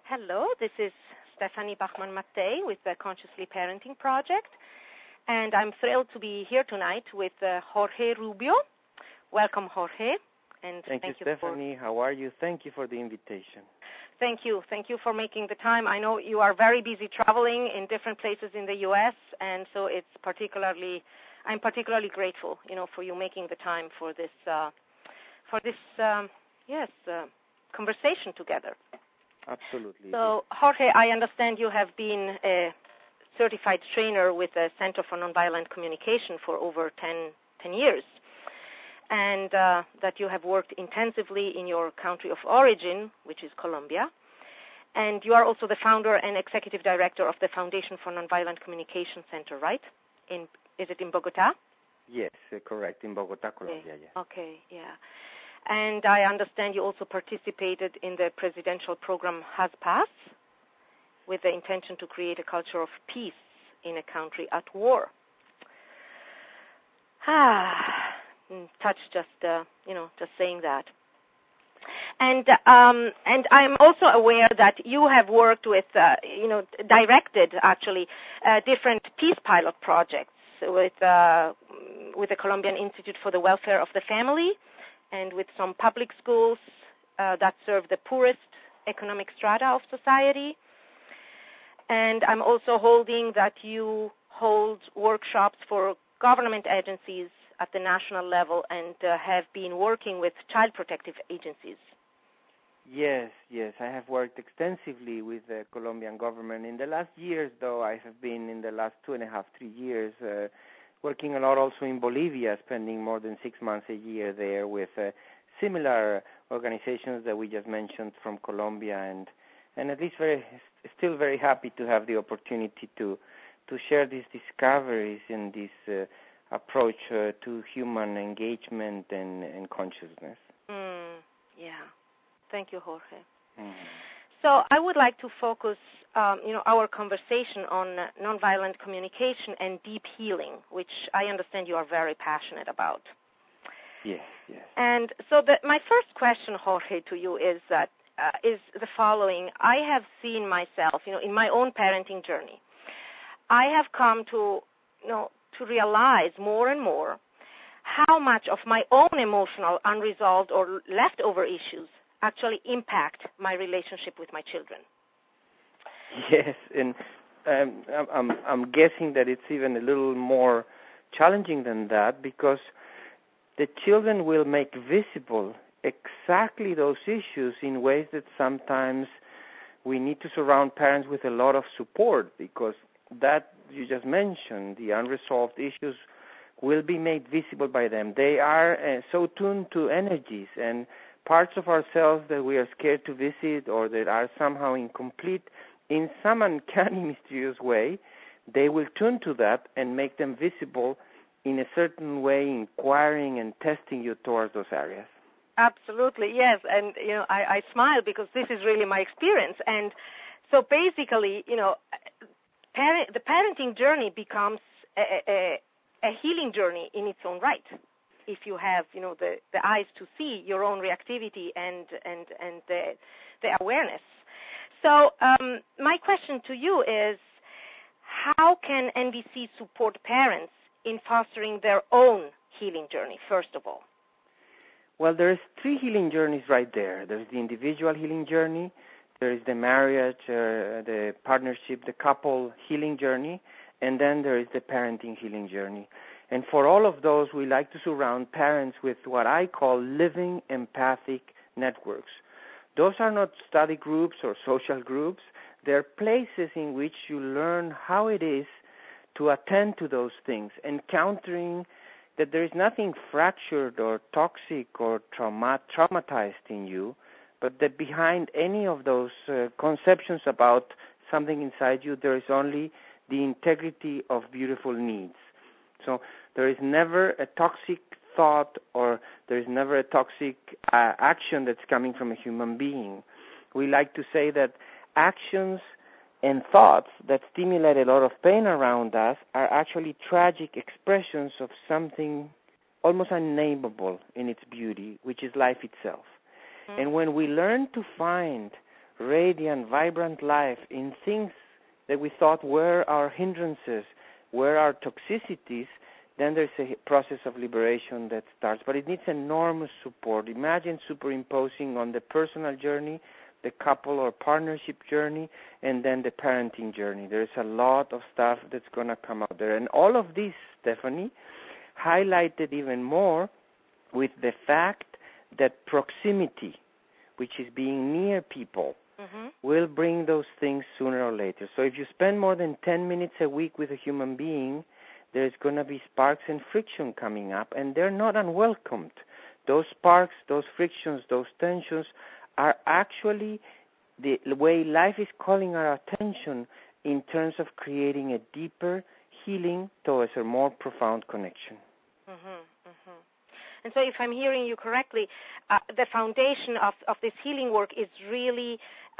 Hello, this is Stephanie Bachmann-Mattei with the Consciously Parenting Project, and I'm thrilled to be here tonight with Jorge Rubio. Welcome, Jorge. And thank you, Stephanie. How are you? Thank you for the invitation. Thank you. Thank you for making the time. I know you are very busy traveling in different places in the U.S., and so I'm particularly grateful, for you making the time for this conversation together. Absolutely. So, Jorge, I understand you have been a certified trainer with the Center for Nonviolent Communication for over 10 years, and that you have worked intensively in your country of origin, which is Colombia. And you are also the founder and executive director of the Foundation for Nonviolent Communication Center, right? Is it in Bogota? Yes, correct, in Bogota, Colombia, yes. Okay, yeah. And I understand you also participated in the presidential program HazPaz with the intention to create a culture of peace in a country at war. Touch just saying that. And I'm also aware that you have worked with, directed actually different peace pilot projects with the Colombian Institute for the Welfare of the Family, and with some public schools that serve the poorest economic strata of society. And I'm also holding that you hold workshops for government agencies at the national level and have been working with child protective agencies. Yes, I have worked extensively with the Colombian government. In the last years, though, I have been in the last 2.5, 3 years working a lot also in Bolivia, spending more than 6 months a year there with similar organizations that we just mentioned from Colombia, and at least still very happy to have the opportunity to share these discoveries in this approach to human engagement and consciousness. Yeah. Thank you, Jorge. So I would like to focus our conversation on nonviolent communication and deep healing, which I understand you are very passionate about. Yes. And so my first question, Jorge, to you is the following. I have seen myself, in my own parenting journey, I have come to realize more and more how much of my own emotional, unresolved, or leftover issues actually impact my relationship with my children. Yes, and I'm guessing that it's even a little more challenging than that, because the children will make visible exactly those issues in ways that sometimes we need to surround parents with a lot of support, because that you just mentioned, the unresolved issues will be made visible by them. They are so tuned to energies and parts of ourselves that we are scared to visit or that are somehow incomplete. In some uncanny, mysterious way, they will tune to that and make them visible in a certain way, inquiring and testing you towards those areas. Absolutely, yes. And, I smile because this is really my experience. And so basically, the parenting journey becomes a healing journey in its own right, if you have, the eyes to see your own reactivity and the awareness. So my question to you is, how can NVC support parents in fostering their own healing journey, first of all? Well, there's 3 healing journeys right there. There's the individual healing journey, there is the marriage, the partnership, the couple healing journey, and then there is the parenting healing journey. And for all of those, we like to surround parents with what I call living empathic networks. Those are not study groups or social groups. They're places in which you learn how it is to attend to those things, encountering that there is nothing fractured or toxic or traumatized in you, but that behind any of those conceptions about something inside you, there is only the integrity of beautiful needs. So there is never a toxic thought or there is never a toxic action that's coming from a human being. We like to say that actions and thoughts that stimulate a lot of pain around us are actually tragic expressions of something almost unnameable in its beauty, which is life itself. And when we learn to find radiant, vibrant life in things that we thought were our hindrances, were our toxicities, then there's a process of liberation that starts. But it needs enormous support. Imagine superimposing on the personal journey, the couple or partnership journey, and then the parenting journey. There's a lot of stuff that's going to come out there. And all of this, Stephanie, highlighted even more with the fact that proximity, which is being near people, will bring those things sooner or later. So if you spend more than 10 minutes a week with a human being, there's going to be sparks and friction coming up, and they're not unwelcomed. Those sparks, those frictions, those tensions are actually the way life is calling our attention in terms of creating a deeper healing towards a more profound connection. And so if I'm hearing you correctly, the foundation of this healing work is really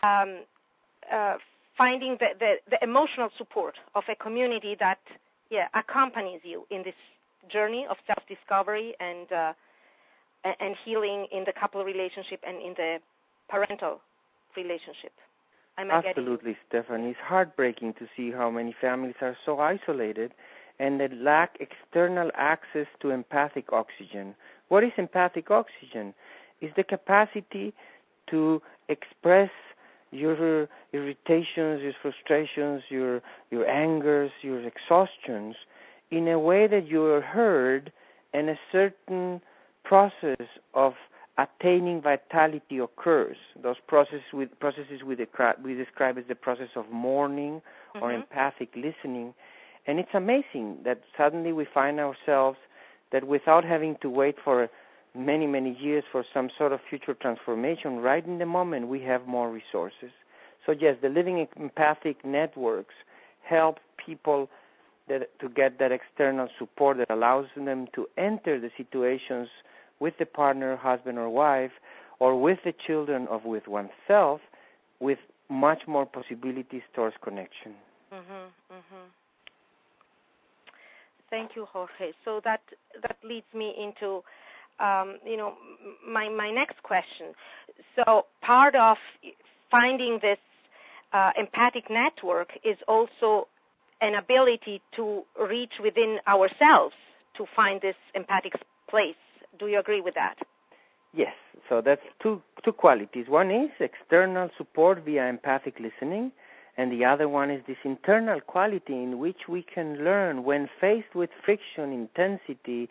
finding the emotional support of a community that accompanies you in this journey of self-discovery and healing in the couple relationship and in the parental relationship. Absolutely, Stephanie. It's heartbreaking to see how many families are so isolated and that lack external access to empathic oxygen. What is empathic oxygen? It's the capacity to express your irritations, your frustrations, your angers, your exhaustions in a way that you are heard, and a certain process of attaining vitality occurs. Those processes we describe as the process of mourning or empathic listening. And it's amazing that suddenly we find ourselves that without having to wait for many, many years for some sort of future transformation, right in the moment we have more resources. So yes, the living empathic networks help people to get that external support that allows them to enter the situations with the partner, husband or wife, or with the children or with oneself with much more possibilities towards connection. Thank you, Jorge. So that leads me into, my next question. So part of finding this empathic network is also an ability to reach within ourselves to find this empathic place. Do you agree with that? Yes. So that's two qualities. One is external support via empathic listening, and the other one is this internal quality in which we can learn when faced with friction, intensity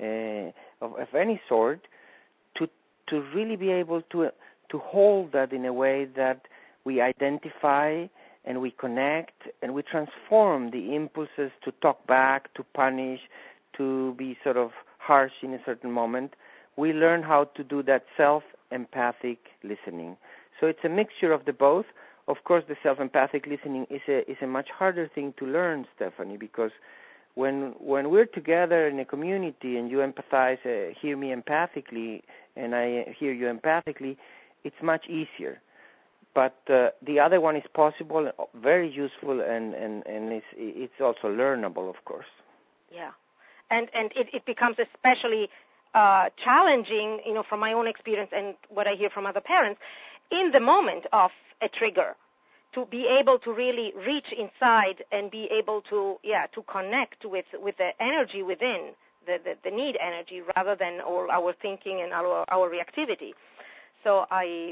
of any sort, to really be able to hold that in a way that we identify and we connect and we transform the impulses to talk back, to punish, to be sort of harsh in a certain moment. We learn how to do that self-empathic listening. So it's a mixture of the both. Of course, the self-empathic listening is a much harder thing to learn, Stephanie, because when we're together in a community and you empathize, hear me empathically, and I hear you empathically, it's much easier. But the other one is possible, very useful, and it's also learnable, of course. Yeah, and it becomes especially challenging, from my own experience and what I hear from other parents, in the moment of a trigger, to be able to really reach inside and be able to connect with the energy within, the need energy, rather than all our thinking and our reactivity. So I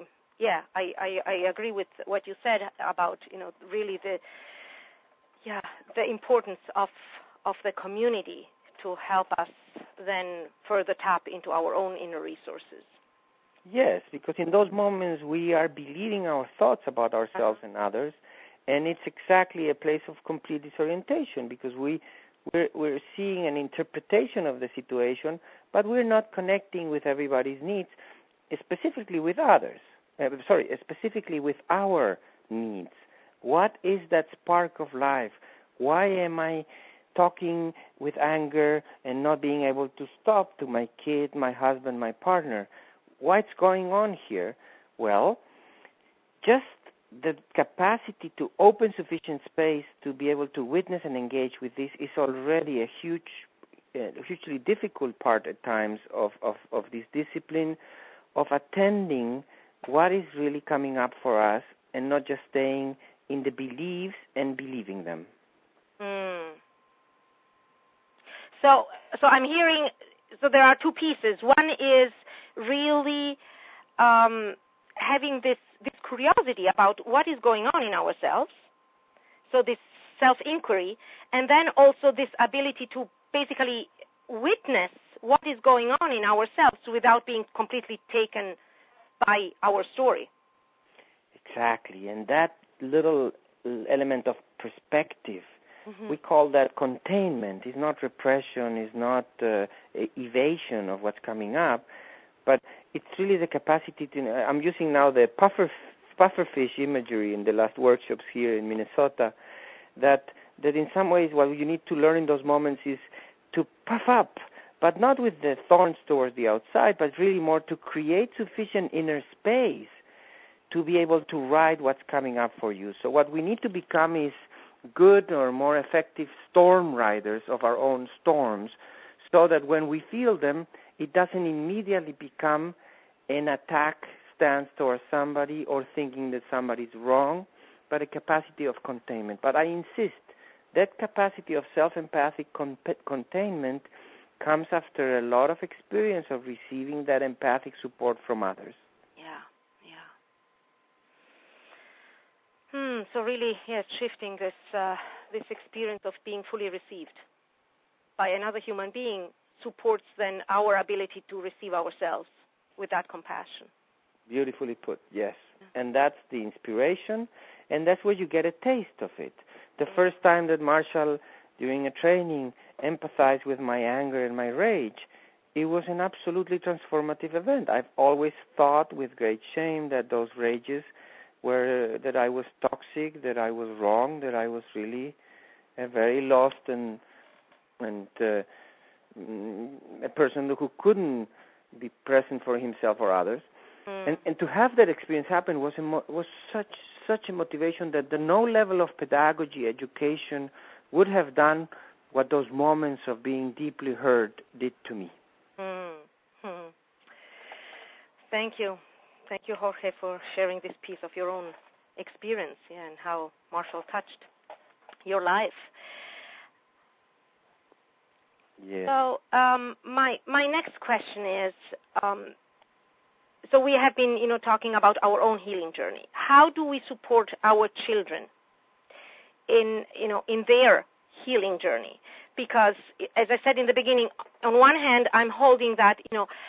agree with what you said about really the importance of the community to help us then further tap into our own inner resources. Yes, because in those moments we are believing our thoughts about ourselves and others, and it's exactly a place of complete disorientation because we're seeing an interpretation of the situation, but we're not connecting with everybody's needs, specifically with others. Specifically with our needs. What is that spark of life? Why am I talking with anger and not being able to stop to my kid, my husband, my partner? What's going on here? Well, just the capacity to open sufficient space to be able to witness and engage with this is already a hugely difficult part at times of this discipline of attending what is really coming up for us and not just staying in the beliefs and believing them. So I'm hearing, so there are two pieces. One is really having this curiosity about what is going on in ourselves, so this self-inquiry, and then also this ability to basically witness what is going on in ourselves without being completely taken by our story. Exactly, and that little element of perspective, we call that containment. It's not repression, it's not evasion of what's coming up, but it's really the capacity to, I'm using now the pufferfish imagery in the last workshops here in Minnesota, that in some ways what you need to learn in those moments is to puff up, but not with the thorns towards the outside, but really more to create sufficient inner space to be able to ride what's coming up for you. So what we need to become is good or more effective storm riders of our own storms, so that when we feel them, it doesn't immediately become an attack stance towards somebody or thinking that somebody's wrong, but a capacity of containment. But I insist, that capacity of self-empathic containment comes after a lot of experience of receiving that empathic support from others. So really, yes, shifting this experience of being fully received by another human being supports then our ability to receive ourselves with that compassion. Beautifully put, yes. And that's the inspiration, and that's where you get a taste of it. The first time that Marshall, during a training, empathized with my anger and my rage, it was an absolutely transformative event. I've always thought with great shame that those rages were that I was toxic, that I was wrong, that I was really a very lost and a person who couldn't be present for himself or others. And to have that experience happen was such a motivation that no level of pedagogy, education would have done what those moments of being deeply heard did to me. Thank you. Thank you, Jorge, for sharing this piece of your own experience and how Marshall touched your life. Yes. So my next question is, so we have been, talking about our own healing journey. How do we support our children in their healing journey? Because, as I said in the beginning, on one hand, I'm holding that,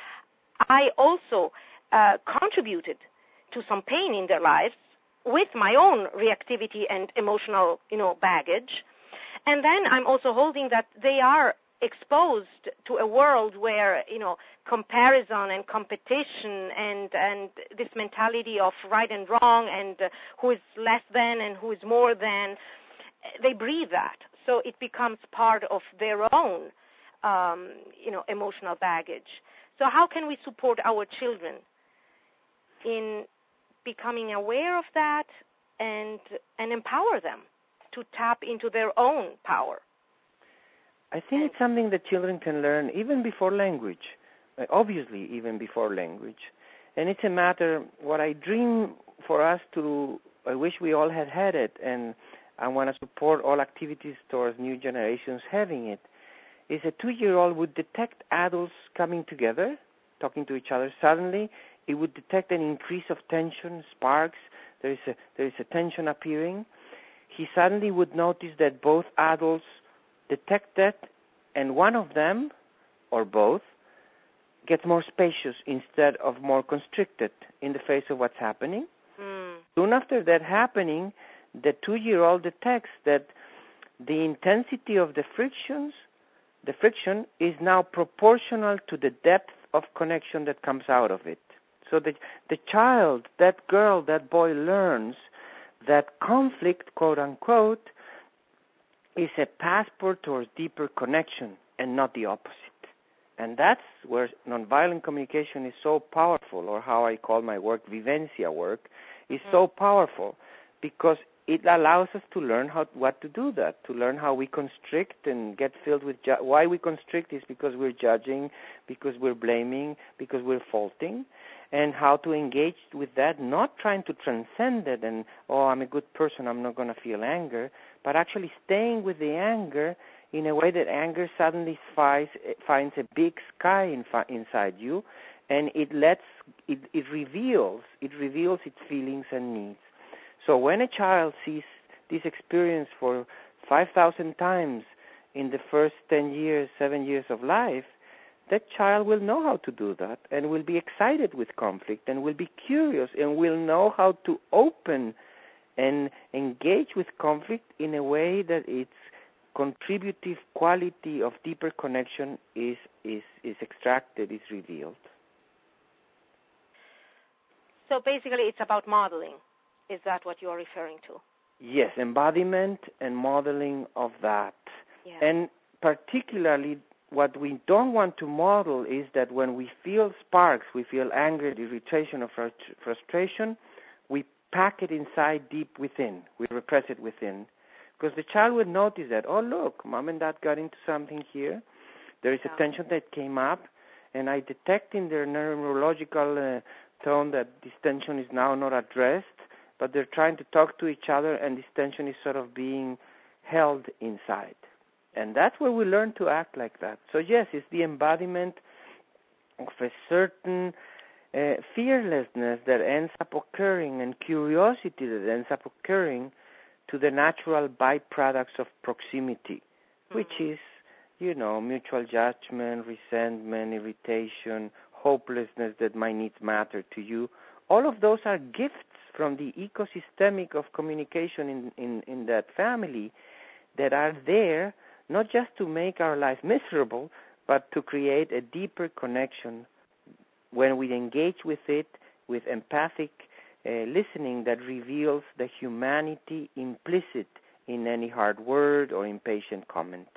I also contributed to some pain in their lives with my own reactivity and emotional, baggage. And then I'm also holding that they are exposed to a world where, comparison and competition and this mentality of right and wrong and who is less than and who is more than, they breathe that. So it becomes part of their own, emotional baggage. So how can we support our children in becoming aware of that and empower them to tap into their own power? I think it's something that children can learn even before language, obviously even before language. And it's a matter, what I dream for us to, I wish we all had it, and I want to support all activities towards new generations having it, is a 2-year-old would detect adults coming together, talking to each other. Suddenly, it would detect an increase of tension, sparks, there is a tension appearing. He suddenly would notice that both adults detect that, and one of them, or both, gets more spacious instead of more constricted in the face of what's happening. Soon after that happening, the 2-year-old detects that the intensity of the friction is now proportional to the depth of connection that comes out of it. So the child, that girl, that boy learns that conflict, quote unquote, is a passport towards deeper connection and not the opposite. And that's where nonviolent communication is so powerful, or how I call my work Vivencia work, is so powerful, because it allows us to learn what to do that, to learn how we constrict and get filled with why we constrict is because we're judging, because we're blaming, because we're faulting. and how to engage with that, not trying to transcend it and, oh, I'm a good person, I'm not going to feel anger, but actually staying with the anger in a way that anger suddenly finds a big sky inside you, and it reveals its feelings and needs. So when a child sees this experience for 5,000 times in the first 10 years, 7 years of life, that child will know how to do that and will be excited with conflict and will be curious and will know how to open and engage with conflict in a way that its contributive quality of deeper connection is extracted, is revealed. So basically it's about modeling. Is that what you're referring to? Yes, embodiment and modeling of that. Yeah. And particularly what we don't want to model is that when we feel sparks, we feel anger, irritation, or frustration, we pack it inside deep within. We repress it within. Because the child will notice that, oh, look, mom and dad got into something here. There is a tension that came up, and I detect in their neurological tone that this tension is now not addressed, but they're trying to talk to each other, and this tension is sort of being held inside. And that's where we learn to act like that. So, yes, it's the embodiment of a certain fearlessness that ends up occurring and curiosity that ends up occurring to the natural byproducts of proximity, which is, mutual judgment, resentment, irritation, hopelessness that my needs matter to you. All of those are gifts from the ecosystemic of communication in that family that are there not just to make our life miserable, but to create a deeper connection when we engage with it with empathic listening that reveals the humanity implicit in any hard word or impatient comment.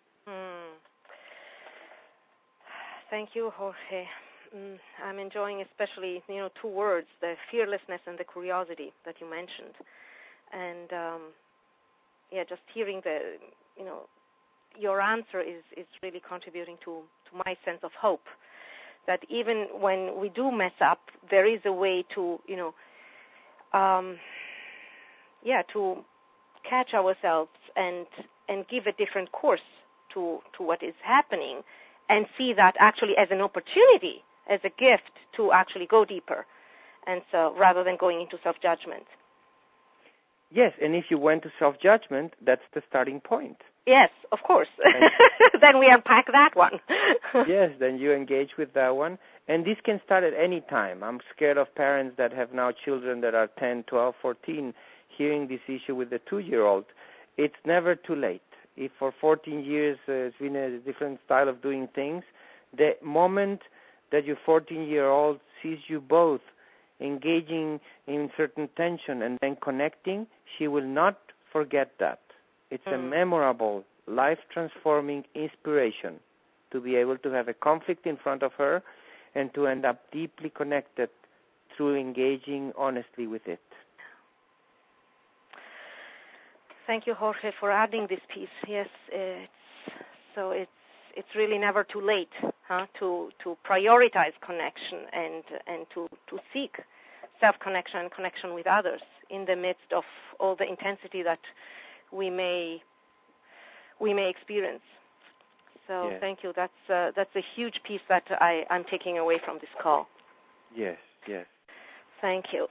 Thank you, Jorge. I'm enjoying especially, two words, the fearlessness and the curiosity that you mentioned. And, just hearing your answer is really contributing to my sense of hope, that even when we do mess up, there is a way to, to catch ourselves and give a different course to what is happening and see that actually as an opportunity, as a gift to actually go deeper, and so rather than going into self-judgment. Yes, and if you went to self-judgment, that's the starting point. Yes, of course. Then we unpack that one. Yes, then you engage with that one. And this can start at any time. I'm scared of parents that have now children that are 10, 12, 14, hearing this issue with the 2-year-old. It's never too late. If for 14 years it's been a different style of doing things, the moment that your 14-year-old sees you both engaging in certain tension and then connecting, she will not forget that. It's a memorable, life-transforming inspiration to be able to have a conflict in front of her and to end up deeply connected through engaging honestly with it. Thank you, Jorge, for adding this piece. Yes, it's really never too late to prioritize connection and to seek self-connection and connection with others in the midst of all the intensity that we may experience. So yes. Thank you. That's a huge piece that I'm taking away from this call. Yes. Thank you.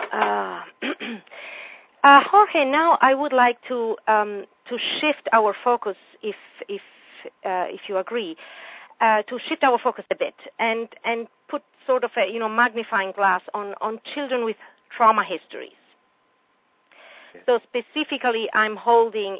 Jorge, now I would like to shift our focus, if you agree, to shift our focus a bit and put sort of a magnifying glass on children with trauma histories. Yes. So specifically, I'm holding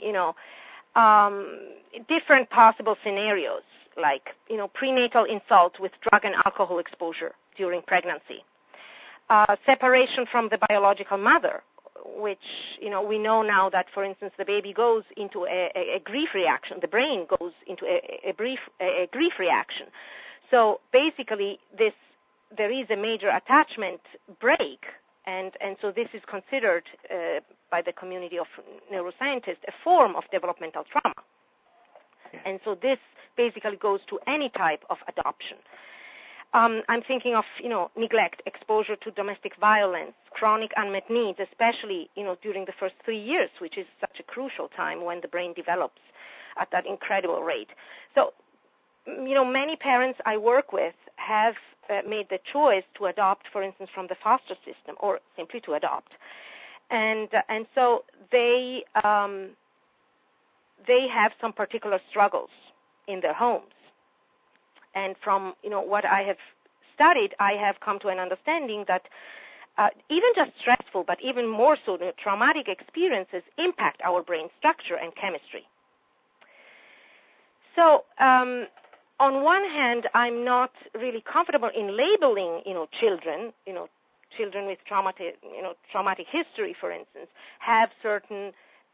different possible scenarios like prenatal insult with drug and alcohol exposure during pregnancy, separation from the biological mother, which, we know now that, for instance, the baby goes into a grief reaction. The brain goes into a grief reaction. So basically, there is a major attachment break, and so this is considered by the community of neuroscientists a form of developmental trauma. And so this basically goes to any type of adoption. I'm thinking of, neglect, exposure to domestic violence, chronic unmet needs, especially, during the first 3 years, which is such a crucial time when the brain develops at that incredible rate. So, many parents I work with have made the choice to adopt, for instance, from the foster system, or simply to adopt. And so they have some particular struggles in their homes. And from, what I have studied, I have come to an understanding that even just stressful, but even more so, traumatic experiences impact our brain structure and chemistry. So, on one hand, I'm not really comfortable in labeling, children, children with traumatic history, for instance, have certain,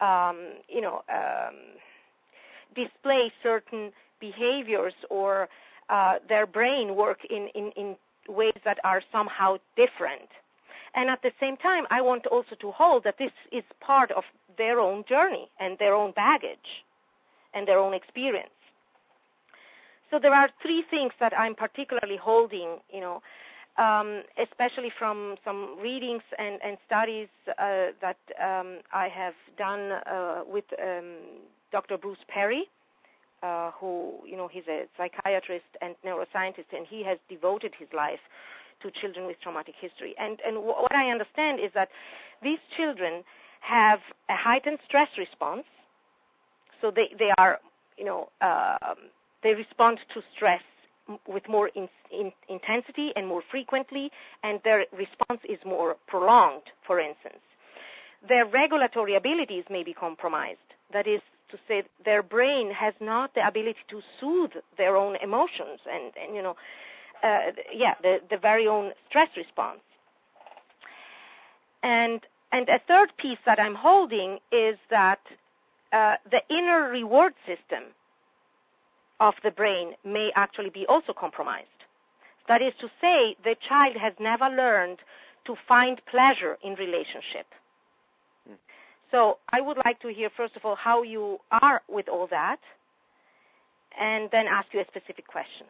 display certain behaviors or their brain work in ways that are somehow different. And at the same time, I want also to hold that this is part of their own journey and their own baggage and their own experience. So there are 3 things that I'm particularly holding, especially from some readings and studies that I have done with Dr. Bruce Perry, who, he's a psychiatrist and neuroscientist, and he has devoted his life to children with traumatic history. And what I understand is that these children have a heightened stress response, so they are, they respond to stress with more intensity and more frequently, and their response is more prolonged, for instance. Their regulatory abilities may be compromised. That is to say, their brain has not the ability to soothe their own emotions and the very own stress response. And a third piece that I'm holding is that the inner reward system of the brain may actually be also compromised. That is to say, the child has never learned to find pleasure in relationship. So I would like to hear, first of all, how you are with all that, and then ask you a specific question.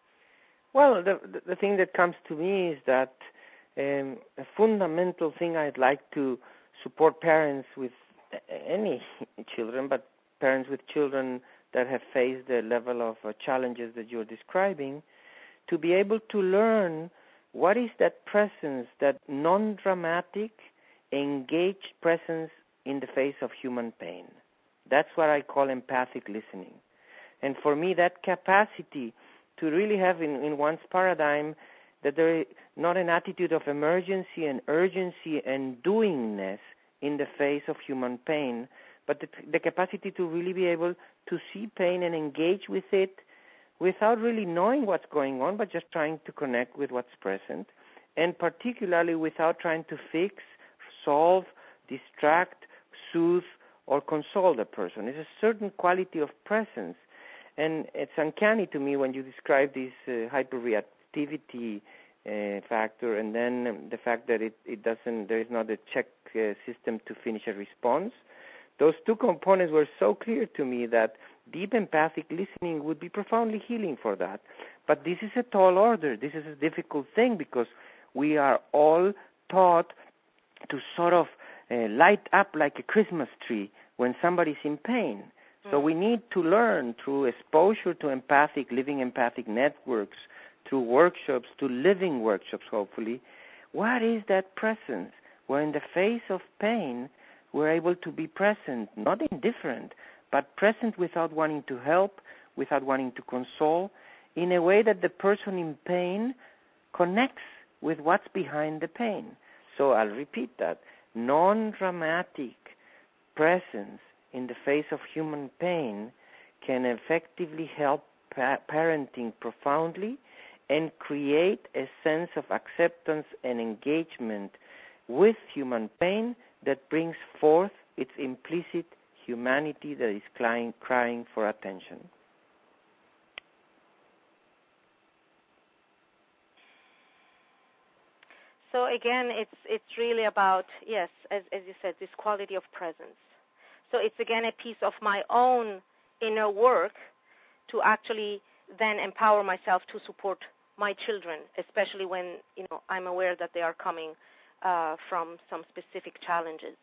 Well, the thing that comes to me is that a fundamental thing I'd like to support parents with any children, but parents with children that have faced the level of challenges that you're describing, to be able to learn what is that presence, that non-dramatic, engaged presence in the face of human pain. That's what I call empathic listening. And for me, that capacity to really have in one's paradigm that there is not an attitude of emergency and urgency and doingness in the face of human pain, but the capacity to really be able to see pain and engage with it without really knowing what's going on, but just trying to connect with what's present, and particularly without trying to fix, solve, distract, soothe, or console the person. It's a certain quality of presence, and it's uncanny to me when you describe this hyperreactivity factor, and then the fact that it doesn't, there is not a check system to finish a response. Those 2 components were so clear to me that deep empathic listening would be profoundly healing for that. But this is a tall order. This is a difficult thing because we are all taught to sort of light up like a Christmas tree when somebody's in pain. So we need to learn through exposure to living empathic networks, through workshops, to living workshops, hopefully, what is that presence where in the face of pain we're able to be present, not indifferent, but present without wanting to help, without wanting to console, in a way that the person in pain connects with what's behind the pain. So I'll repeat that. Non-dramatic presence in the face of human pain can effectively help parenting profoundly and create a sense of acceptance and engagement with human pain that brings forth its implicit humanity that is crying for attention. So again, it's really about, yes, as you said, this quality of presence. So it's again a piece of my own inner work to actually then empower myself to support my children, especially when, I'm aware that they are coming from some specific challenges.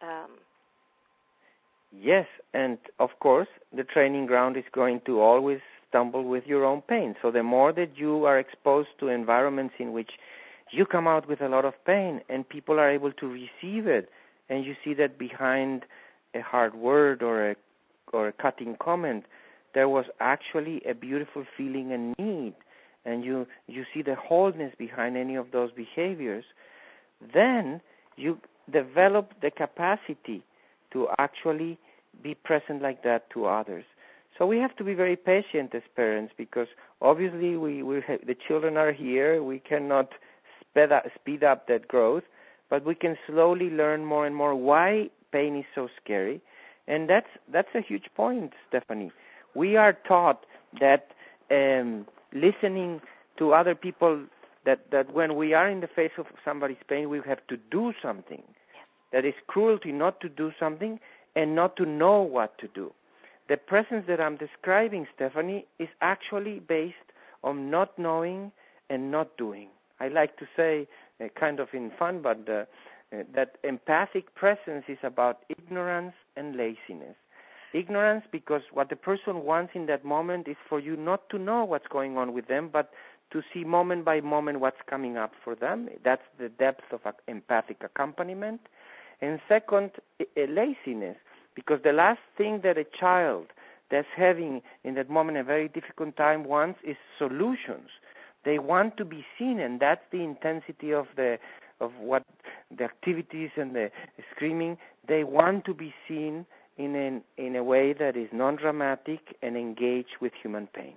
Yes, and of course, the training ground is going to always stumble with your own pain. So the more that you are exposed to environments in which you come out with a lot of pain and people are able to receive it, and you see that behind a hard word or a cutting comment, there was actually a beautiful feeling and need, and you see the wholeness behind any of those behaviors, then you develop the capacity to actually be present like that to others. So we have to be very patient as parents, because obviously the children are here. We cannot speed up that growth, but we can slowly learn more and more why pain is so scary. And that's a huge point, Stephanie. We are taught that listening to other people, that when we are in the face of somebody's pain, we have to do something. That is cruelty not to do something and not to know what to do. The presence that I'm describing, Stephanie, is actually based on not knowing and not doing. I like to say, kind of in fun, but that empathic presence is about ignorance and laziness. Ignorance because what the person wants in that moment is for you not to know what's going on with them, but to see moment by moment what's coming up for them. That's the depth of empathic accompaniment. And second, laziness, because the last thing that a child that's having in that moment a very difficult time wants is solutions. They want to be seen, and that's the intensity of what the activities and the screaming. They want to be seen in a way that is non-dramatic and engaged with human pain.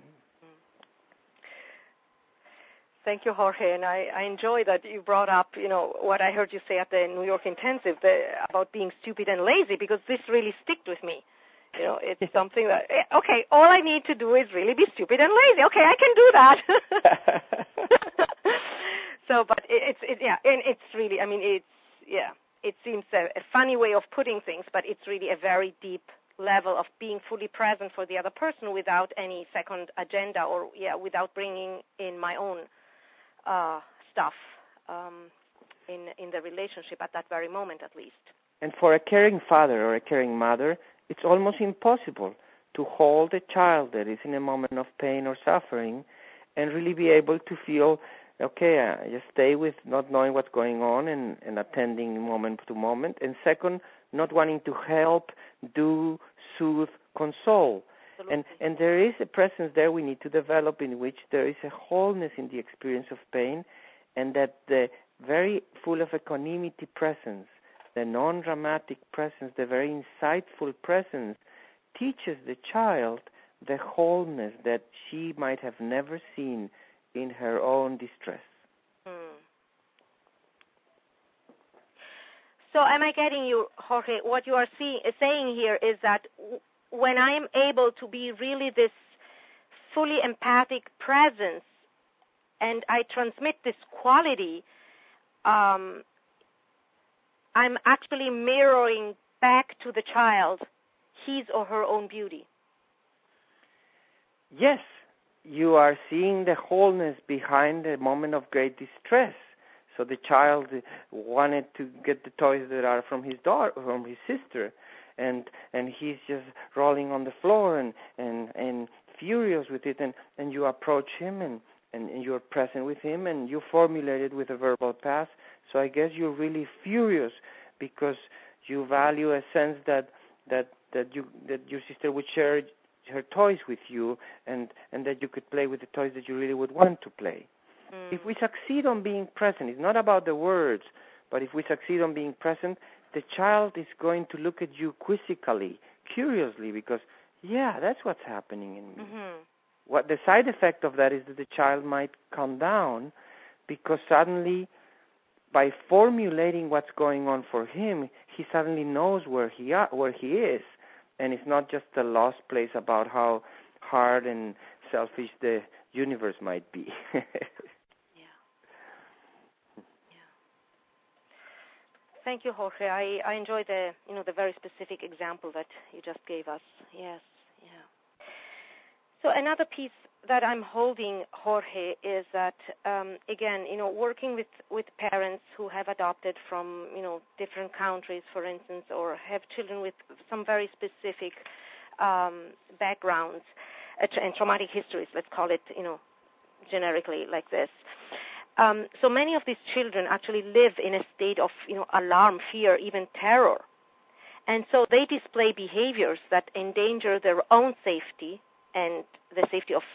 Thank you, Jorge, and I enjoy that you brought up, what I heard you say at the New York Intensive about being stupid and lazy, because this really sticked with me. It's something that, okay, all I need to do is really be stupid and lazy. Okay, I can do that. So, but it's really, it seems a funny way of putting things, but it's really a very deep level of being fully present for the other person without any second agenda or, without bringing in my own stuff in the relationship at that very moment, at least. And for a caring father or a caring mother, it's almost impossible to hold a child that is in a moment of pain or suffering and really be able to feel, okay, just stay with not knowing what's going on and attending moment to moment. And second, not wanting to help, do, soothe, console. And there is a presence there we need to develop in which there is a wholeness in the experience of pain, and that the very full of equanimity presence, the non-dramatic presence, the very insightful presence, teaches the child the wholeness that she might have never seen in her own distress. So am I getting you, Jorge, what you are saying here is that when I am able to be really this fully empathic presence and I transmit this quality, I'm actually mirroring back to the child his or her own beauty. Yes, you are seeing the wholeness behind a moment of great distress. So the child wanted to get the toys that are from his daughter, from his sister, and he's just rolling on the floor and furious with it, and you approach him and you're present with him and you formulate it with a verbal path. So I guess you're really furious because you value a sense that your sister would share her toys with you and that you could play with the toys that you really would want to play. If we succeed on being present, it's not about the words, but if we succeed on being present, the child is going to look at you quizzically, curiously, because, that's what's happening in me. Mm-hmm. What the side effect of that is that the child might calm down because suddenly, by formulating what's going on for him, he suddenly knows where he is, and it's not just a lost place about how hard and selfish the universe might be. Thank you, Jorge. I enjoy the very specific example that you just gave us. Yes, yeah. So another piece that I'm holding, Jorge, is that, again, working with parents who have adopted from, different countries, for instance, or have children with some very specific backgrounds and traumatic histories, let's call it, generically like this. So many of these children actually live in a state of, alarm, fear, even terror. And so they display behaviors that endanger their own safety and the safety of,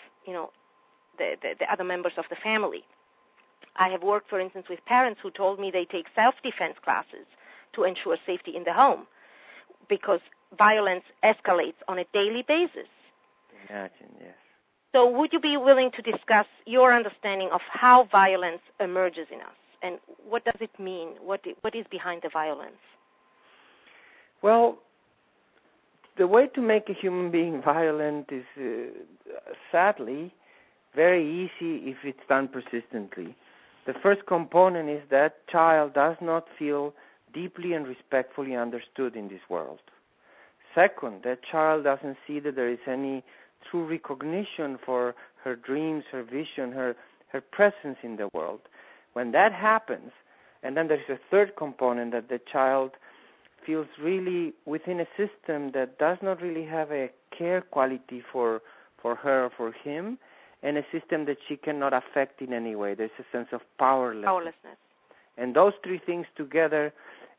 the other members of the family. I have worked, for instance, with parents who told me they take self-defense classes to ensure safety in the home because violence escalates on a daily basis. Imagine, yes. So would you be willing to discuss your understanding of how violence emerges in us, and what does it mean? What is behind the violence? Well, the way to make a human being violent is, sadly, very easy if it's done persistently. The first component is that child does not feel deeply and respectfully understood in this world. Second, that child doesn't see that there is any true recognition for her dreams, her vision, her presence in the world. When that happens, and then there's a third component, that the child feels really within a system that does not really have a care quality for her or for him, and a system that she cannot affect in any way. There's a sense of powerlessness. And those three things together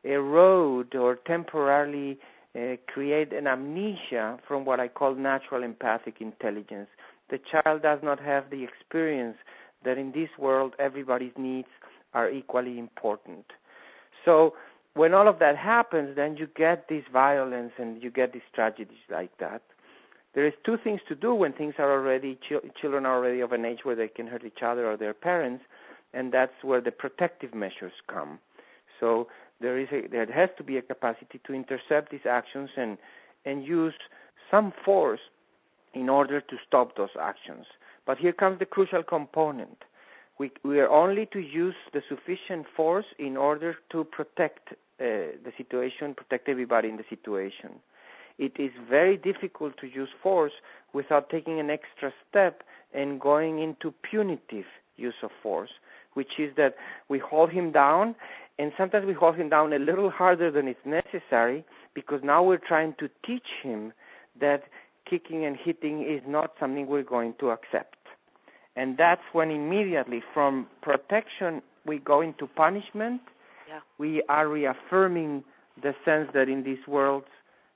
erode or temporarily create an amnesia from what I call natural empathic intelligence. The child does not have the experience that in this world everybody's needs are equally important. So when all of that happens, then you get this violence and you get these tragedies like that. There is two things to do when things are already, children are already of an age where they can hurt each other or their parents, and that's where the protective measures come. So there has to be a capacity to intercept these actions and use some force in order to stop those actions. But here comes the crucial component. We are only to use the sufficient force in order to protect the situation, protect everybody in the situation. It is very difficult to use force without taking an extra step and going into punitive use of force, which is that we hold him down, and sometimes we hold him down a little harder than it's necessary, because now we're trying to teach him that kicking and hitting is not something we're going to accept. And that's when immediately from protection we go into punishment. Yeah. We are reaffirming the sense that in this world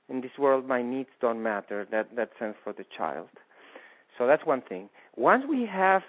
my needs don't matter, that sense for the child. So that's one thing. Once we have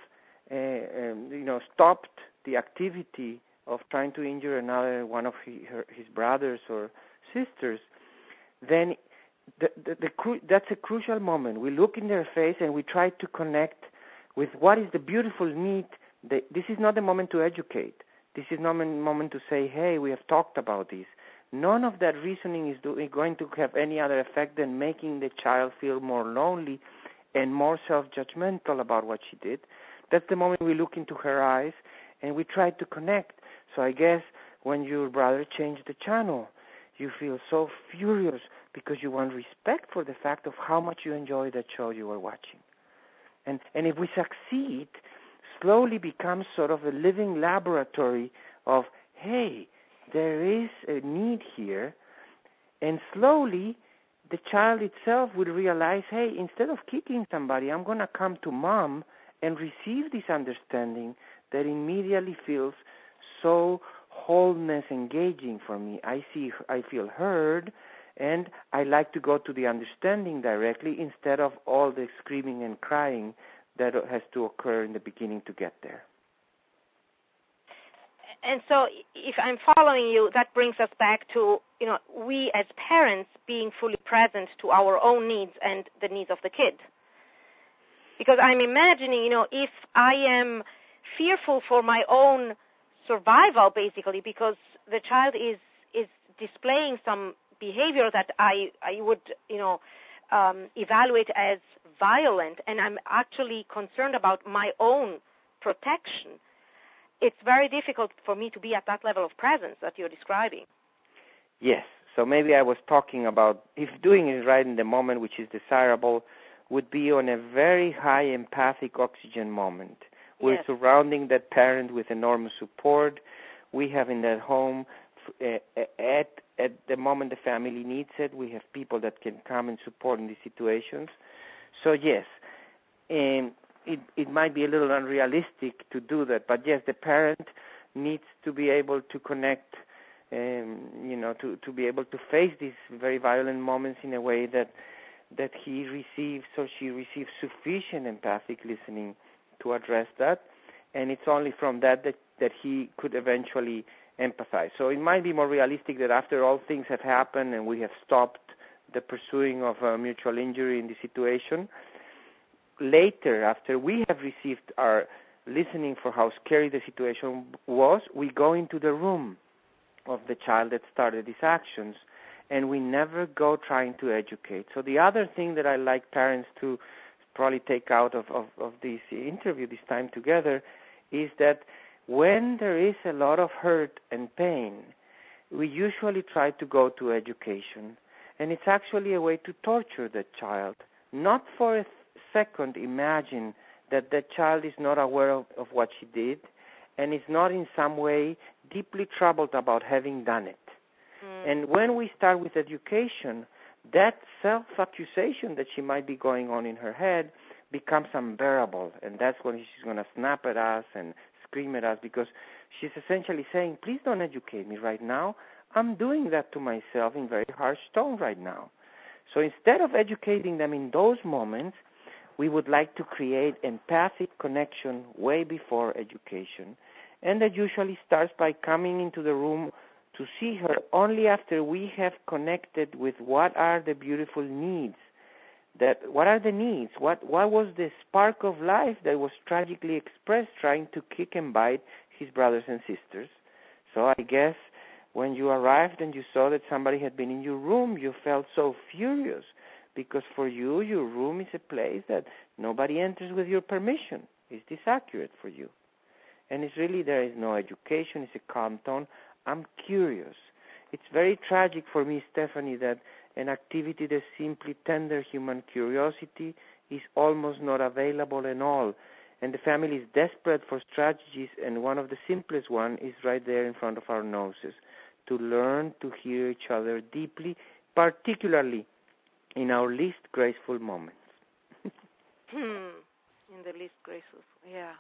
stopped the activity of trying to injure another one of his brothers or sisters, then that's a crucial moment. We look in their face and we try to connect with what is the beautiful need. This is not the moment to educate. This is not a moment to say, hey, we have talked about this. None of that reasoning is going to have any other effect than making the child feel more lonely and more self-judgmental about what she did. That's the moment we look into her eyes and we try to connect. So I guess when your brother changed the channel, you feel so furious because you want respect for the fact of how much you enjoy that show you were watching. And if we succeed, slowly becomes sort of a living laboratory of, hey, there is a need here, and slowly the child itself will realize, hey, instead of kicking somebody, I'm going to come to mom and receive this understanding that immediately feels so wholeness engaging for me. I feel heard, and I like to go to the understanding directly instead of all the screaming and crying that has to occur in the beginning to get there. And so if I'm following you, that brings us back to, we as parents being fully present to our own needs and the needs of the kid. Because I'm imagining, if I am fearful for my own survival, basically, because the child is displaying some behavior that I would, evaluate as violent, and I'm actually concerned about my own protection, it's very difficult for me to be at that level of presence that you're describing. Yes. So maybe I was talking about if doing it right in the moment, which is desirable, would be on a very high empathic oxygen moment. We're Yes. surrounding that parent with enormous support. We have in that home, at the moment the family needs it, we have people that can come and support in these situations. So yes, it might be a little unrealistic to do that, but yes, the parent needs to be able to connect, to be able to face these very violent moments in a way that he receives or she receives sufficient empathic listening to address that, and it's only from that he could eventually empathize. So it might be more realistic that after all things have happened and we have stopped the pursuing of mutual injury in the situation, later, after we have received our listening for how scary the situation was, we go into the room of the child that started these actions, and we never go trying to educate. So the other thing that I like parents to probably take out of this interview, this time together, is that when there is a lot of hurt and pain, we usually try to go to education. And it's actually a way to torture the child. Not for a second imagine that the child is not aware of what she did and is not in some way deeply troubled about having done it. And when we start with education, that self-accusation that she might be going on in her head becomes unbearable, and that's when she's going to snap at us and scream at us, because she's essentially saying, please don't educate me right now. I'm doing that to myself in very harsh tone right now. So instead of educating them in those moments, we would like to create empathic connection way before education. And that usually starts by coming into the room to see her only after we have connected with what are the beautiful needs. What are the needs? What was the spark of life that was tragically expressed trying to kick and bite his brothers and sisters? So I guess when you arrived and you saw that somebody had been in your room, you felt so furious, because for you, your room is a place that nobody enters with your permission. Is this accurate for you? And it's really, there is no education, it's a calm tone. I'm curious. It's very tragic for me, Stephanie, that an activity that simply tender human curiosity is almost not available at all. And the family is desperate for strategies, and one of the simplest one is right there in front of our noses, to learn to hear each other deeply, particularly in our least graceful moments. In the least graceful, yeah.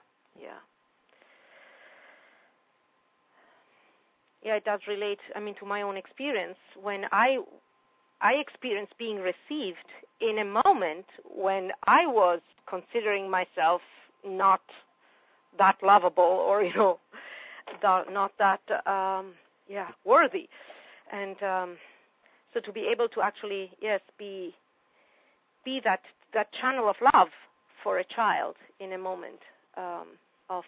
Yeah, it does relate, to my own experience. When I experienced being received in a moment when I was considering myself not that lovable or, not that, worthy. And so to be able to actually, be that channel of love for a child in a moment of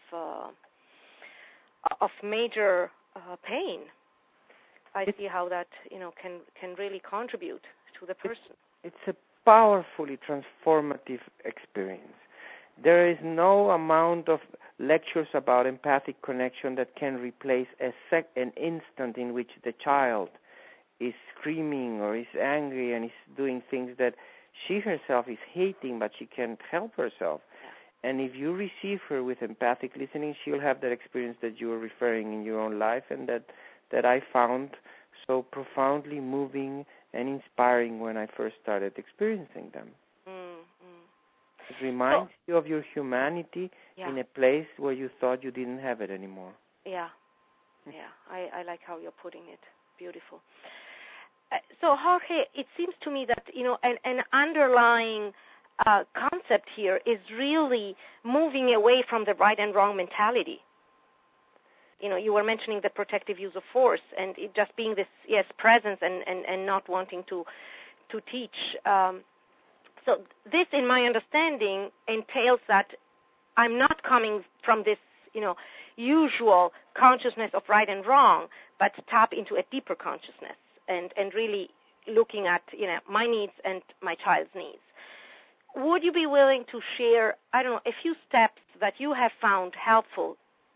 major pain, I see how that can really contribute to the person. It's a powerfully transformative experience. There is no amount of lectures about empathic connection that can replace an instant in which the child is screaming or is angry and is doing things that she herself is hating, but she can't help herself. And if you receive her with empathic listening, she'll have that experience that you were referring in your own life, and that I found so profoundly moving and inspiring when I first started experiencing them. It reminds you of your humanity in a place where you thought you didn't have it anymore. Yeah. I like how you're putting it. Beautiful. So, Jorge, it seems to me that, an underlying concept here is really moving away from the right and wrong mentality. You were mentioning the protective use of force, and it just being this, presence and not wanting to teach. So this, in my understanding, entails that I'm not coming from this, usual consciousness of right and wrong, but tap into a deeper consciousness and really looking at, my needs and my child's needs. Would you be willing to share, a few steps that you have found helpful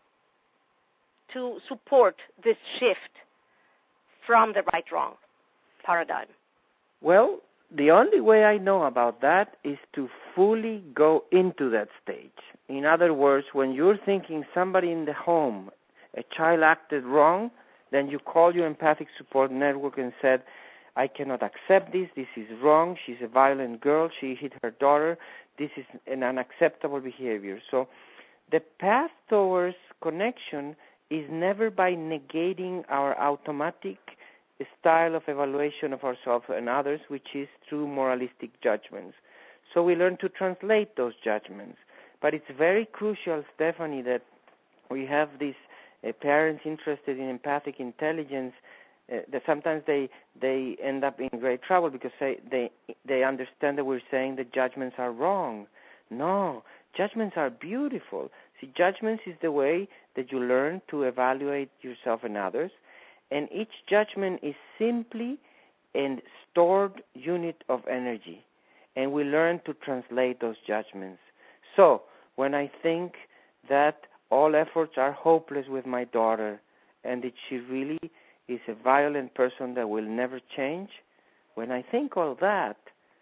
to support this shift from the right-wrong paradigm? Well, The only way I know about that is to fully go into that stage. In other words, when you're thinking somebody in the home, a child acted wrong, then you call your empathic support network and said, I cannot accept this. This is wrong. She's a violent girl. She hit her daughter. This is an unacceptable behavior. So the path towards connection is never by negating our automatic style of evaluation of ourselves and others, which is through moralistic judgments. So we learn to translate those judgments. But it's very crucial, Stephanie, that we have these parents interested in empathic intelligence, that sometimes they end up in great trouble because they understand that we're saying that judgments are wrong. No, judgments are beautiful. See, judgments is the way that you learn to evaluate yourself and others, and each judgment is simply a stored unit of energy, and we learn to translate those judgments. So when I think that all efforts are hopeless with my daughter and that she really is a violent person that will never change, when I think all that,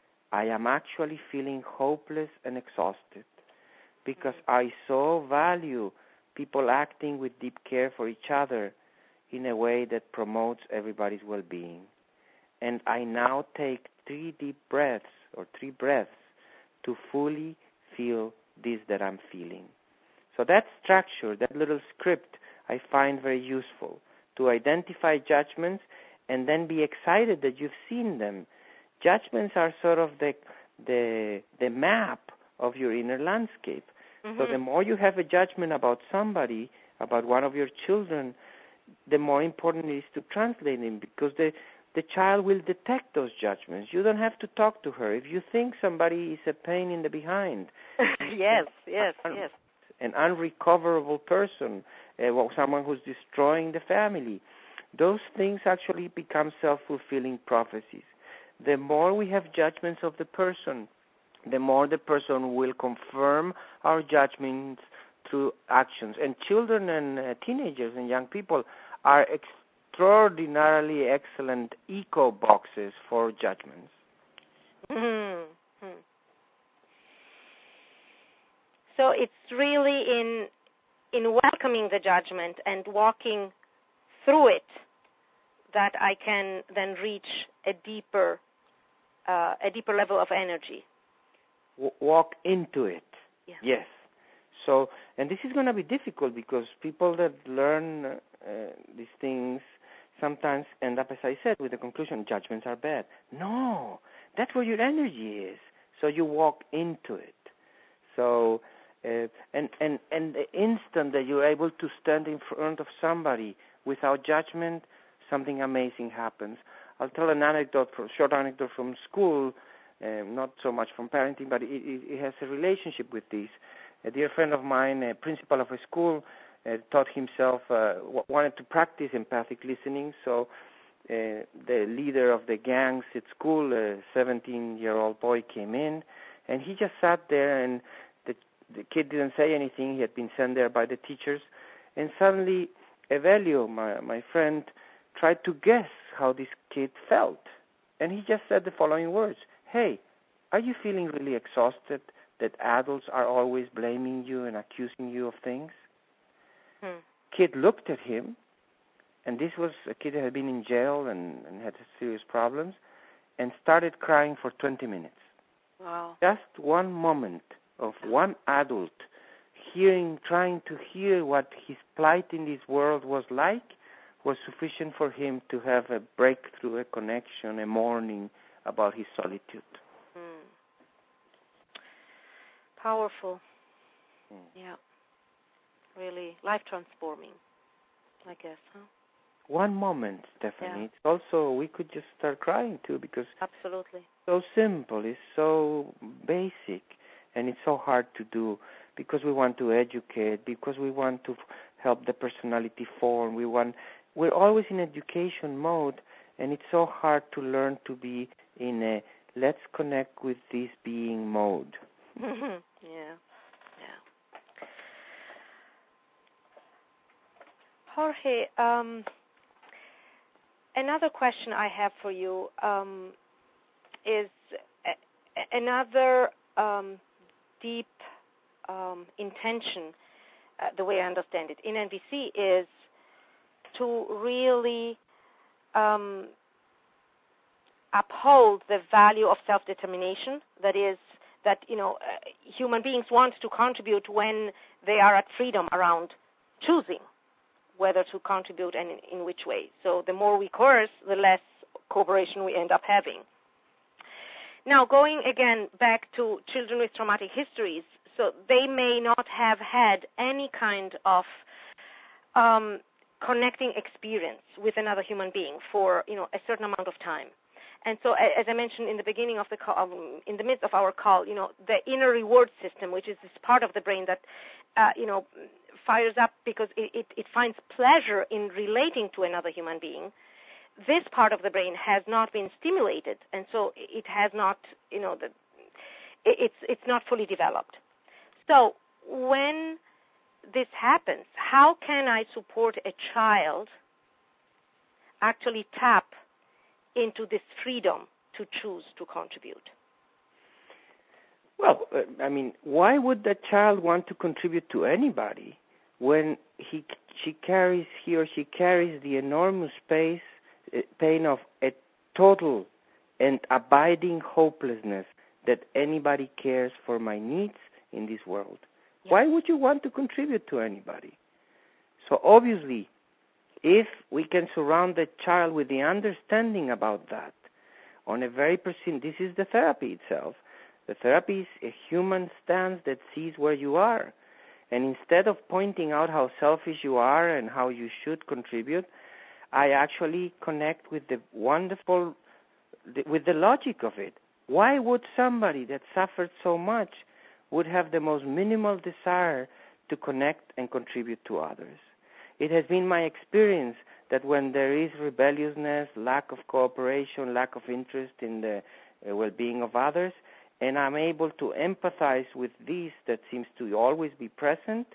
I am actually feeling hopeless and exhausted because I so value people acting with deep care for each other in a way that promotes everybody's well-being. And I now take 3 deep breaths or 3 breaths to fully feel this that I'm feeling. So that structure, that little script, I find very useful to identify judgments and then be excited that you've seen them. Judgments are sort of the map of your inner landscape. Mm-hmm. So the more you have a judgment about somebody, about one of your children, the more important it is to translate them because the child will detect those judgments. You don't have to talk to her. If you think somebody is a pain in the behind, yes. An unrecoverable person, someone who's destroying the family, those things actually become self-fulfilling prophecies. The more we have judgments of the person, the more the person will confirm our judgments through actions. And children and teenagers and young people are extraordinarily excellent echo boxes for judgments. Mm-hmm. So it's really in welcoming the judgment and walking through it that I can then reach a deeper level of energy. Walk into it. Yeah. Yes. So, and this is going to be difficult because people that learn these things sometimes end up, as I said, with the conclusion, judgments are bad. No, that's where your energy is. So you walk into it. So, and the instant that you're able to stand in front of somebody without judgment, something amazing happens. I'll tell an anecdote, short anecdote from school, not so much from parenting, but it has a relationship with this. A dear friend of mine, a principal of a school, taught himself, wanted to practice empathic listening, so the leader of the gangs at school, a 17-year-old boy, came in, and he just sat there, and the kid didn't say anything. He had been sent there by the teachers, and suddenly Evelio, my friend, tried to guess how this kid felt, and he just said the following words: "Hey, are you feeling really exhausted that adults are always blaming you and accusing you of things?" Kid looked at him, and this was a kid that had been in jail and had serious problems, and started crying for 20 minutes. Wow. Just one moment of one adult trying to hear what his plight in this world was like, was sufficient for him to have a breakthrough, a connection, a mourning about his solitude. Powerful. Yeah. Really life-transforming, I guess, huh? One moment, Stephanie. Yeah. It's also, we could just start crying too because absolutely, it's so simple, it's so basic, and it's so hard to do because we want to educate, because we want to help the personality form. We're always in education mode, and it's so hard to learn to be in a let's connect with this being mode. Yeah. Jorge, another question I have for you. is another deep intention, the way I understand it, in NVC is to really uphold the value of self-determination. That is, that human beings want to contribute when they are at freedom around choosing whether to contribute and in which way. So the more we coerce, the less cooperation we end up having. Now, going again back to children with traumatic histories, so they may not have had any kind of connecting experience with another human being for a certain amount of time. And so, as I mentioned in the beginning of the call, in the midst of our call, the inner reward system, which is this part of the brain that fires up because it finds pleasure in relating to another human being, this part of the brain has not been stimulated, and so it has not, it's not fully developed. So when this happens, how can I support a child actually tap into this freedom to choose to contribute? Well, why would the child want to contribute to anybody when he or she carries the enormous pain of a total and abiding hopelessness that anybody cares for my needs in this world? Yeah. Why would you want to contribute to anybody? So obviously, if we can surround the child with the understanding about that, on a very this is the therapy itself. The therapy is a human stance that sees where you are. And instead of pointing out how selfish you are and how you should contribute, I actually connect with the with the logic of it. Why would somebody that suffered so much would have the most minimal desire to connect and contribute to others? It has been my experience that when there is rebelliousness, lack of cooperation, lack of interest in the well-being of others, and I'm able to empathize with these that seems to always be present,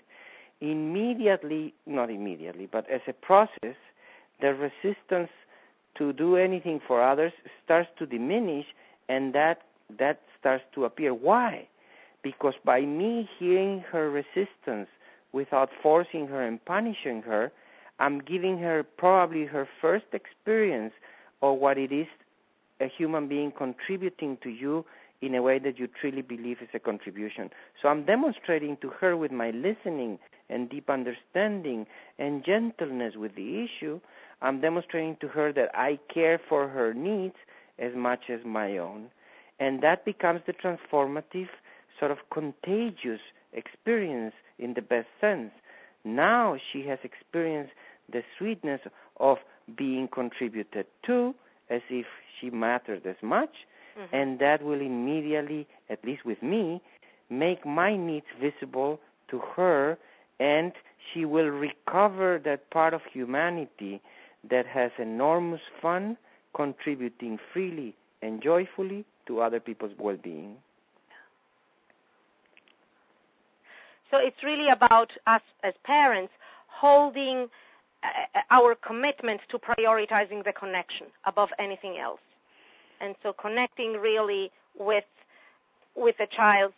not immediately, but as a process, the resistance to do anything for others starts to diminish, and that starts to appear. Why? Because by me hearing her resistance without forcing her and punishing her, I'm giving her probably her first experience of what it is a human being contributing to you in a way that you truly believe is a contribution. So I'm demonstrating to her with my listening and deep understanding and gentleness with the issue, I'm demonstrating to her that I care for her needs as much as my own. And that becomes the transformative, sort of contagious experience in the best sense. Now she has experienced the sweetness of being contributed to as if she mattered as much, and that will immediately, at least with me, make my needs visible to her, and she will recover that part of humanity that has enormous fun contributing freely and joyfully to other people's well-being. So it's really about us as parents holding our commitment to prioritizing the connection above anything else. And so connecting really with a child's,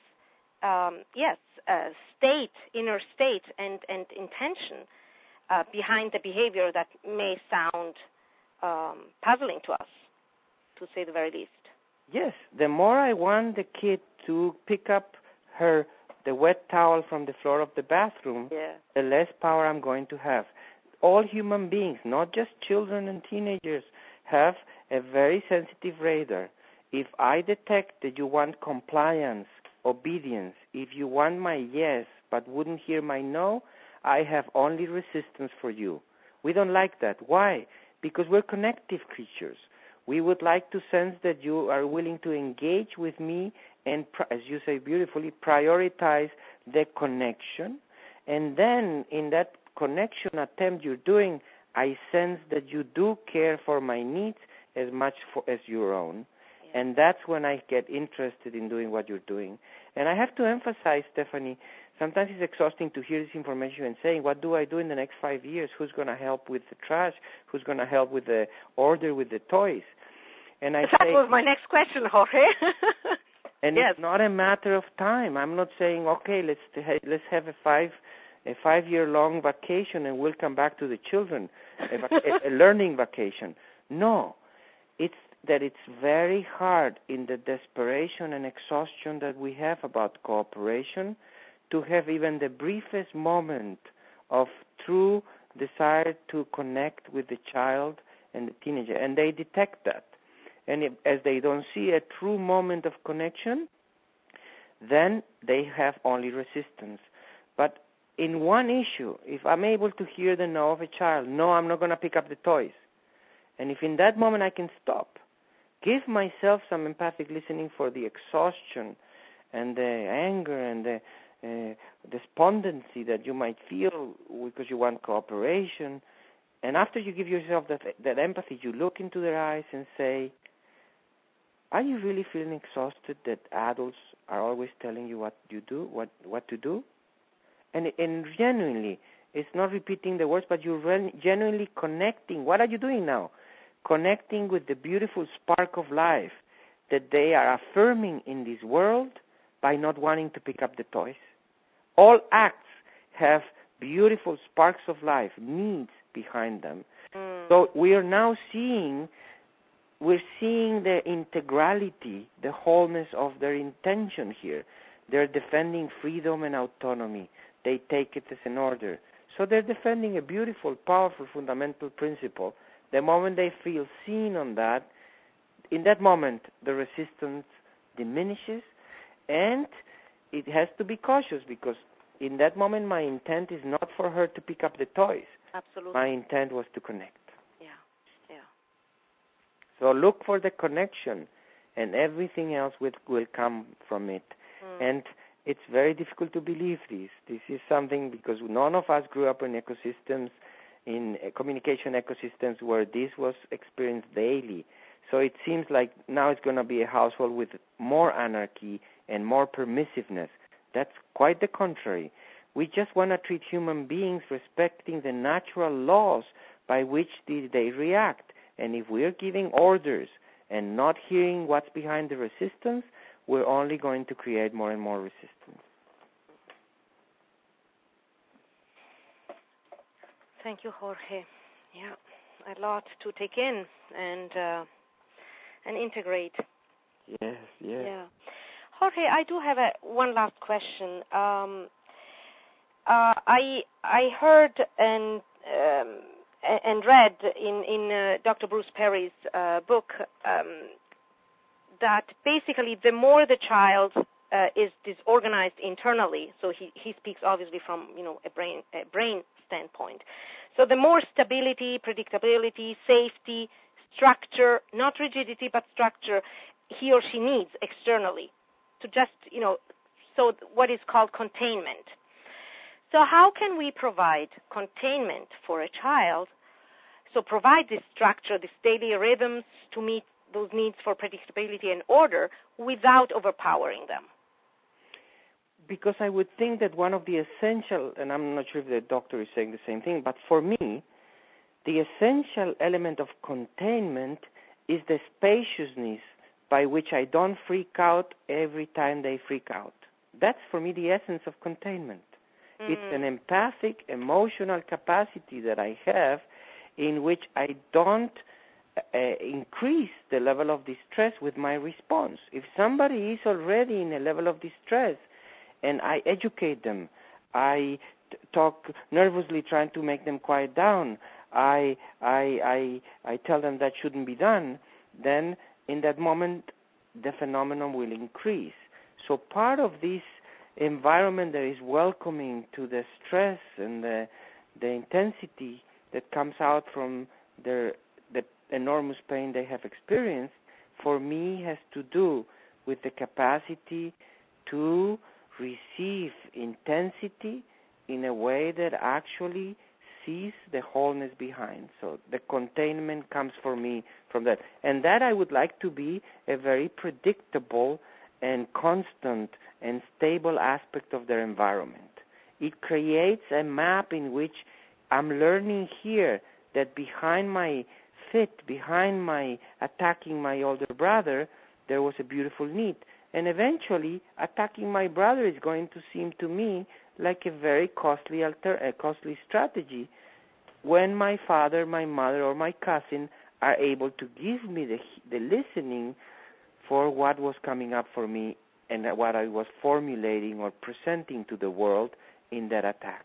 state, inner state and intention behind the behavior that may sound puzzling to us, to say the very least. Yes, the more I want the kid to pick up the wet towel from the floor of the bathroom, the less power I'm going to have. All human beings, not just children and teenagers, have a very sensitive radar. If I detect that you want compliance, obedience, if you want my yes but wouldn't hear my no, I have only resistance for you. We don't like that. Why? Because we're connective creatures. We would like to sense that you are willing to engage with me and, as you say beautifully, prioritize the connection. And then in that connection attempt you're doing, I sense that you do care for my needs as much as your own. Yeah. And that's when I get interested in doing what you're doing. And I have to emphasize, Stephanie, sometimes it's exhausting to hear this information and saying, what do I do in the next 5 years? Who's going to help with the trash? Who's going to help with the order with the toys? And I that was my next question, Jorge. And yes. It's not a matter of time. I'm not saying, okay, let's have a 5-year-long vacation and we'll come back to the children, a learning vacation. No, it's that it's very hard in the desperation and exhaustion that we have about cooperation to have even the briefest moment of true desire to connect with the child and the teenager. And they detect that. And as they don't see a true moment of connection, then they have only resistance. But in one issue, if I'm able to hear the no of a child, no, I'm not going to pick up the toys. And if in that moment I can stop, give myself some empathic listening for the exhaustion and the anger and the despondency that you might feel because you want cooperation. And after you give yourself that empathy, you look into their eyes and say, are you really feeling exhausted that adults are always telling you what you do, what to do? And genuinely, it's not repeating the words, but you're genuinely connecting. What are you doing now? Connecting with the beautiful spark of life that they are affirming in this world by not wanting to pick up the toys. All acts have beautiful sparks of life, needs behind them. So we are now seeing the integrality, the wholeness of their intention here. They're defending freedom and autonomy. They take it as an order. So they're defending a beautiful, powerful, fundamental principle. The moment they feel seen on that, in that moment, the resistance diminishes, and it has to be cautious because in that moment, my intent is not for her to pick up the toys. Absolutely. My intent was to connect. Yeah. So look for the connection, and everything else will come from it. And it's very difficult to believe this. This is something because none of us grew up in ecosystems, in communication ecosystems where this was experienced daily. So it seems like now it's going to be a household with more anarchy and more permissiveness. That's quite the contrary. We just want to treat human beings respecting the natural laws by which they react. And if we're giving orders and not hearing what's behind the resistance, we're only going to create more and more resistance. Thank you, Jorge. Yeah, a lot to take in and integrate. Yes. Yeah. Jorge, I do have one last question. I heard and read in Dr. Bruce Perry's book that basically the more the child is disorganized internally, so he speaks obviously from a brain standpoint. So the more stability, predictability, safety, structure, not rigidity but structure, he or she needs externally to just so what is called containment. So how can we provide containment for a child? So provide this structure, these daily rhythms to meet those needs for predictability and order without overpowering them. Because I would think that one of the essential, and I'm not sure if the doctor is saying the same thing, but for me, the essential element of containment is the spaciousness by which I don't freak out every time they freak out. That's for me the essence of containment. It's an empathic, emotional capacity that I have in which I don't increase the level of distress with my response. If somebody is already in a level of distress and I educate them, I talk nervously trying to make them quiet down, I tell them that shouldn't be done, then in that moment the phenomenon will increase. So part of this environment that is welcoming to the stress and the intensity that comes out from the enormous pain they have experienced, for me has to do with the capacity to receive intensity in a way that actually sees the wholeness behind. So the containment comes for me from that. And that I would like to be a very predictable and constant and stable aspect of their environment. It creates a map in which I'm learning here that behind my fit behind my attacking my older brother, there was a beautiful need. And eventually, attacking my brother is going to seem to me like a very costly strategy when my father, my mother, or my cousin are able to give me the listening for what was coming up for me and what I was formulating or presenting to the world in that attack.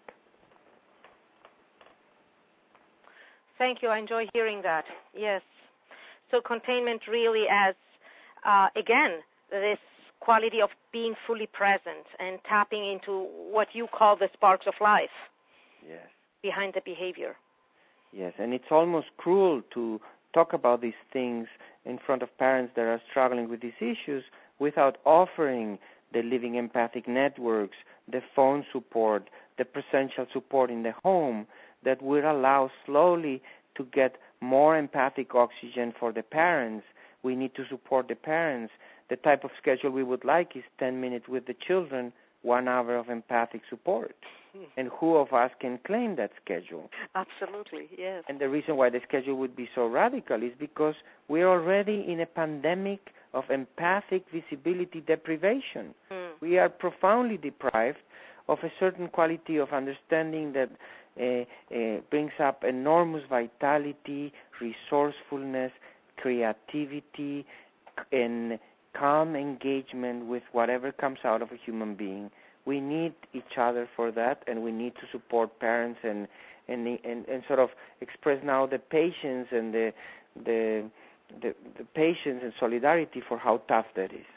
Thank you. I enjoy hearing that. Yes. So containment really as, again, this quality of being fully present and tapping into what you call the sparks of life. Yes. Behind the behavior. Yes, and it's almost cruel to talk about these things in front of parents that are struggling with these issues without offering the living empathic networks, the phone support, the presential support in the home that will allow slowly to get more empathic oxygen for the parents. We need to support the parents. The type of schedule we would like is 10 minutes with the children, 1 hour of empathic support. And who of us can claim that schedule? Absolutely, yes. And the reason why the schedule would be so radical is because we're already in a pandemic of empathic visibility deprivation. We are profoundly deprived of a certain quality of understanding that brings up enormous vitality, resourcefulness, creativity, and calm engagement with whatever comes out of a human being. We need each other for that, and we need to support parents and sort of express now the patience and the patience and solidarity for how tough that is.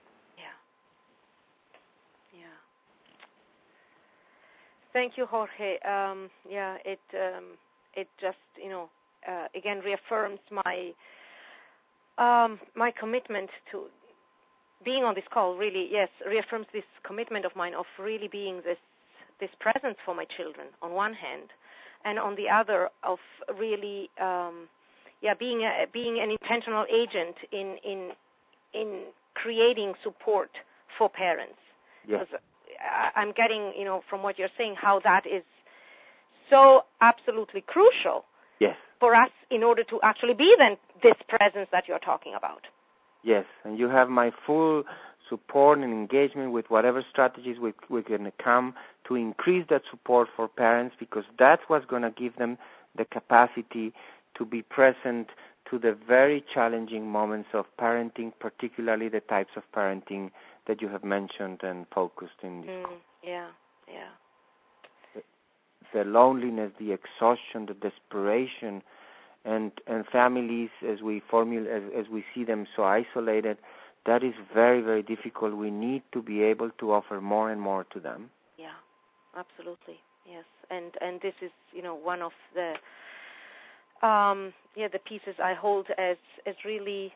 Yeah. Thank you, Jorge. It just again reaffirms my my commitment to being on this call. Really, yes, reaffirms this commitment of mine of really being this presence for my children on one hand, and on the other of really being an intentional agent in creating support for parents. Yes. Because I'm getting from what you're saying how that is so absolutely crucial. Yes. For us in order to actually be then this presence that you're talking about. Yes, and you have my full support and engagement with whatever strategies we're going to come to increase that support for parents, because that's what's going to give them the capacity to be present to the very challenging moments of parenting, particularly the types of parenting that you have mentioned and focused in this. Yeah. The loneliness, the exhaustion, the desperation, and families as we see them so isolated, that is very, very difficult. We need to be able to offer more and more to them. Yeah, absolutely. Yes, and this is one of the the pieces I hold as really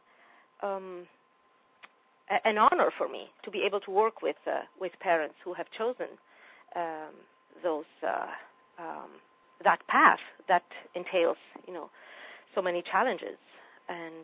an honor for me to be able to work with parents who have chosen those that path that entails so many challenges, and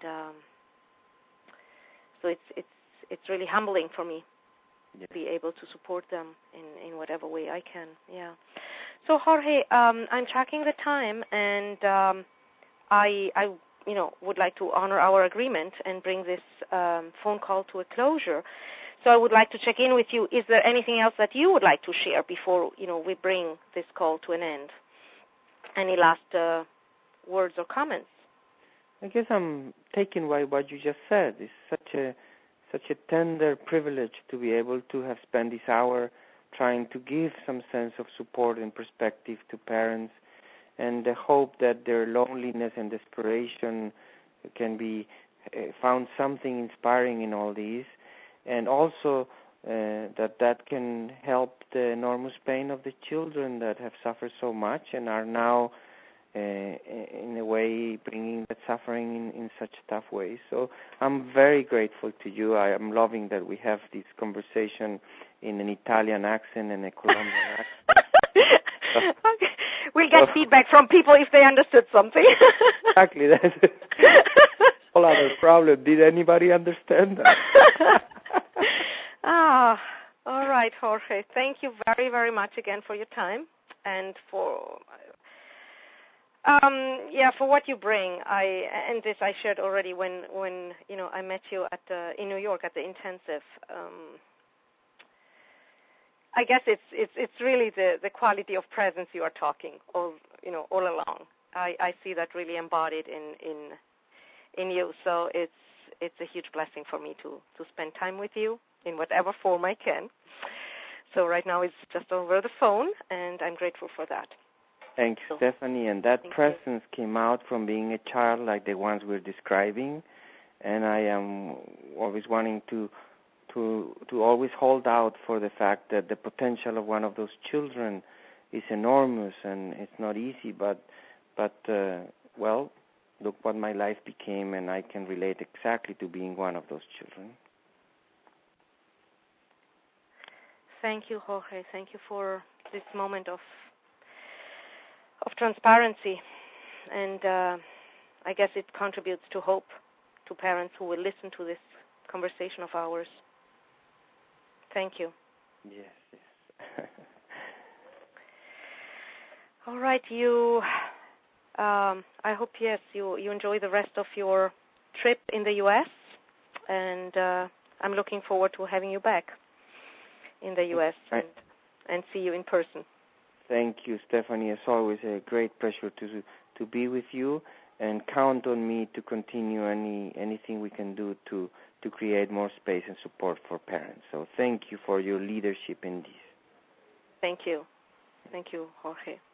so it's really humbling for me to be able to support them in whatever way I can. Yeah. So Jorge, I'm tracking the time, and I would like to honor our agreement and bring this phone call to a closure. So I would like to check in with you. Is there anything else that you would like to share before we bring this call to an end? Any last words or comments? I guess I'm taken by what you just said. It's such a tender privilege to be able to have spent this hour trying to give some sense of support and perspective to parents, and the hope that their loneliness and desperation can be found something inspiring in all these, and also that can help the enormous pain of the children that have suffered so much and are now in a way bringing that suffering in such tough ways. So I'm very grateful to you. I am loving that we have this conversation in an Italian accent and a Colombian accent. Okay. We'll get feedback from people if they understood something. Exactly. That's a whole other problem. Did anybody understand that? All right, Jorge. Thank you very, very much again for your time and for For what you bring, and this I shared already when I met you in New York at the intensive. I guess it's really the quality of presence you are talking all along. I see that really embodied in you. So it's a huge blessing for me to spend time with you in whatever form I can. So right now it's just over the phone, and I'm grateful for that. Thanks, Stephanie. And that presence came out from being a child like the ones we're describing. And I am always wanting to always hold out for the fact that the potential of one of those children is enormous, and it's not easy. But well, look what my life became, and I can relate exactly to being one of those children. Thank you, Jorge. Thank you for this moment of transparency, and I guess it contributes to hope to parents who will listen to this conversation of ours. Thank you. Yes. All right, you. I hope you enjoy the rest of your trip in the U.S. and I'm looking forward to having you back in the U.S. and see you in person. Thank you, Stephanie. It's always a great pleasure to be with you, and count on me to continue anything we can do to create more space and support for parents. So thank you for your leadership in this. Thank you. Thank you, Jorge.